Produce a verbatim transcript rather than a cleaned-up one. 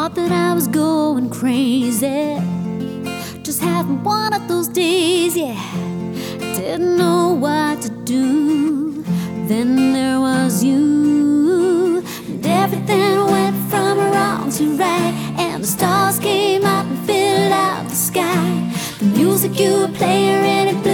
Thought that I was going crazy, just having one of those days, yeah. Didn't know what to do. Then there was you, and everything went from wrong to right, and the stars came out and filled out the sky. The music you were playing really blew